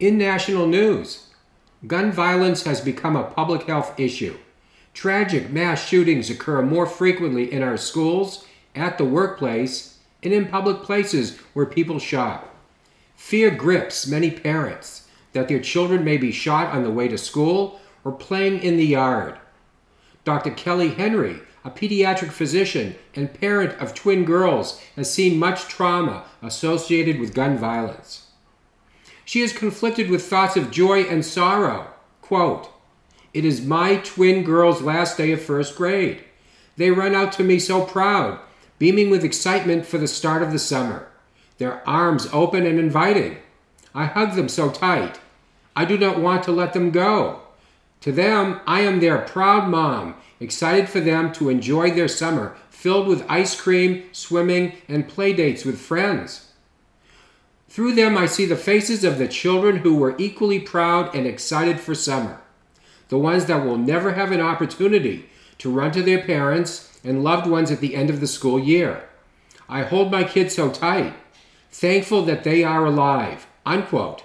In national news, gun violence has become a public health issue. Tragic mass shootings occur more frequently in our schools, at the workplace, and in public places where people shop. Fear grips many parents that their children may be shot on the way to school or playing in the yard. Dr. Kelly Henry, a pediatric physician and parent of twin girls, has seen much trauma associated with gun violence. She is conflicted with thoughts of joy and sorrow. Quote, "It is my twin girls' last day of first grade. They run out to me so proud, beaming with excitement for the start of the summer, their arms open and inviting. I hug them so tight. I do not want to let them go. To them, I am their proud mom, excited for them to enjoy their summer filled with ice cream, swimming, and play dates with friends. Through them, I see the faces of the children who were equally proud and excited for summer, the ones that will never have an opportunity to run to their parents and loved ones at the end of the school year. I hold my kids so tight, thankful that they are alive." Unquote.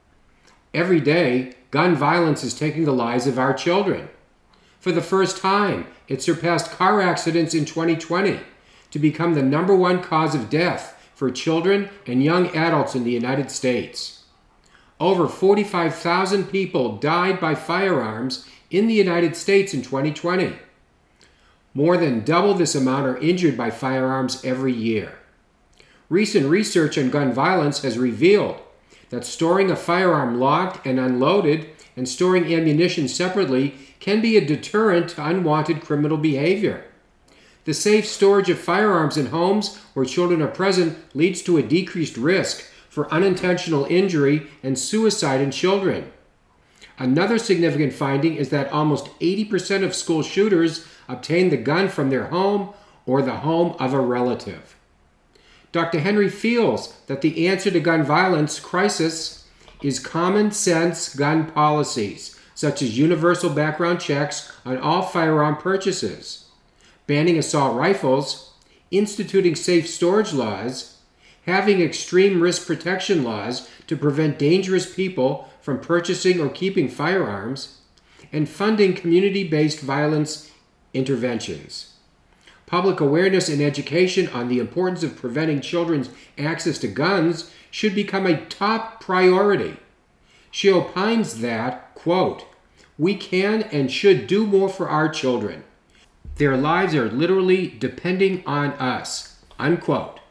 Every day, gun violence is taking the lives of our children. For the first time, it surpassed car accidents in 2020 to become the number one cause of death for children and young adults in the United States. Over 45,000 people died by firearms in the United States in 2020. More than double this amount are injured by firearms every year. Recent research on gun violence has revealed that storing a firearm locked and unloaded and storing ammunition separately can be a deterrent to unwanted criminal behavior. The safe storage of firearms in homes where children are present leads to a decreased risk for unintentional injury and suicide in children. Another significant finding is that almost 80% of school shooters obtain the gun from their home or the home of a relative. Dr. Henry feels that the answer to gun violence crisis is common sense gun policies, such as universal background checks on all firearm purchases, banning assault rifles, instituting safe storage laws, having extreme risk protection laws to prevent dangerous people from purchasing or keeping firearms, and funding community-based violence interventions. Public awareness and education on the importance of preventing children's access to guns should become a top priority. She opines that, quote, "We can and should do more for our children. Their lives are literally depending on us," unquote.